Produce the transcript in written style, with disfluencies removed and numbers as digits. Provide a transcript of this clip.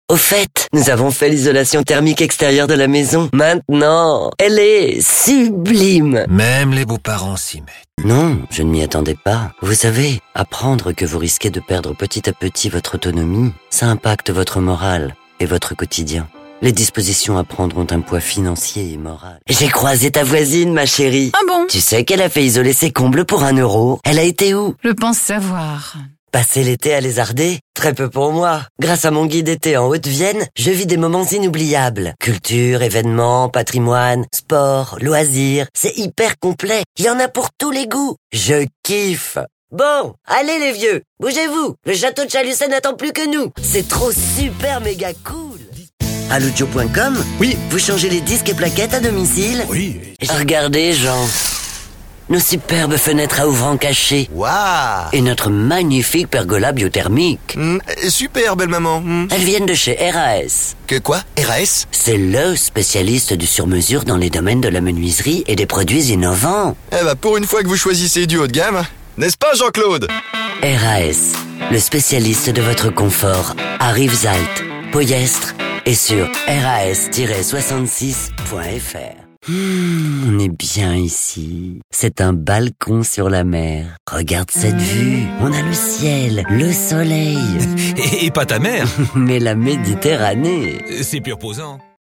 Au fait, nous avons fait l'isolation thermique extérieure de la maison. Maintenant, elle est sublime. Même les beaux-parents s'y mettent. Non, je ne m'y attendais pas. Vous savez, apprendre que vous risquez de perdre petit à petit votre autonomie, ça impacte votre morale et votre quotidien. Les dispositions à prendre ont un poids financier et moral. J'ai croisé ta voisine, ma chérie. Ah bon? Tu sais qu'elle a fait isoler ses combles pour 1 euro. Elle a été où? Je pense savoir. Passer l'été à Lézardé? Très peu pour moi. Grâce à mon guide été en Haute-Vienne, je vis des moments inoubliables. Culture, événements, patrimoine, sport, loisirs. C'est hyper complet. Il y en a pour tous les goûts. Je kiffe. Bon, allez les vieux, bougez-vous. Le château de Chalusset n'attend plus que nous. C'est trop super méga cool. Alludio.com? Oui. Vous changez les disques et plaquettes à domicile? Oui. Regardez, Jean. Nos superbes fenêtres à ouvrants cachés. Waouh. Et notre magnifique pergola biothermique. Super, belle maman. Elles viennent de chez RAS. Que quoi? RAS? C'est le spécialiste du sur-mesure dans les domaines de la menuiserie et des produits innovants. Eh bah, pour une fois que vous choisissez du haut de gamme, n'est-ce pas, Jean-Claude? RAS, le spécialiste de votre confort, à Rivesaltes, Poyestre et sur ras-66.fr. On est bien ici. C'est un balcon sur la mer. Regarde cette vue. On a le ciel, le soleil. Et pas ta mère. Mais la Méditerranée. C'est pur posant.